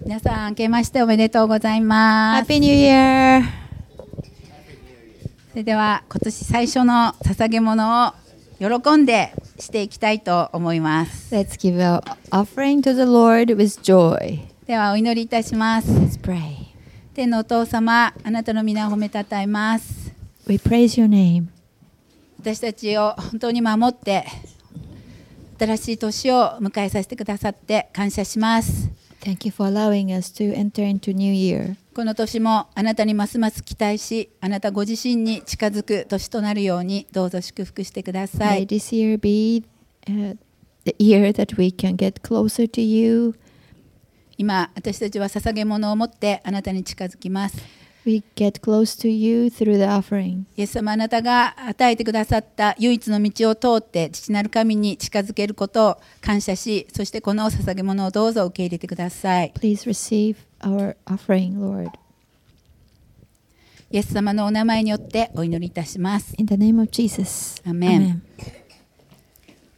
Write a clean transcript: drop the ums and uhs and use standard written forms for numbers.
皆さん明けましておめでとうございます。 Happy New Year! それでは今年最初の捧げ物を喜んでしていきたいと思います。 Let's give our offering to the Lord with joy. ではお祈りいたします。 Let's pray. 天のお父様、あなたの皆を褒めたたえます。 We praise your name. 私たちを本当に守って新しい年を迎えさせてくださって感謝します。 Thank you for allowing us to enter into New Year. この年もあなたにますます期待し、あなたご自身に近づく年となるようにどうぞ祝福してくださ May い。 this year be the year that we can get closer to you. 今私たちは捧げ物を持ってあなたに近づきます。 We get close to you through the offering. イエス様、あなたが与えてくださった唯一の道を通って父なる神に近づけることを感謝し、そしてこの捧げ物をどうぞ受け入れてください。 Please receive our offering, Lord. イエス様のお名前によってお祈りいたします。 In the name of Jesus. アーメン。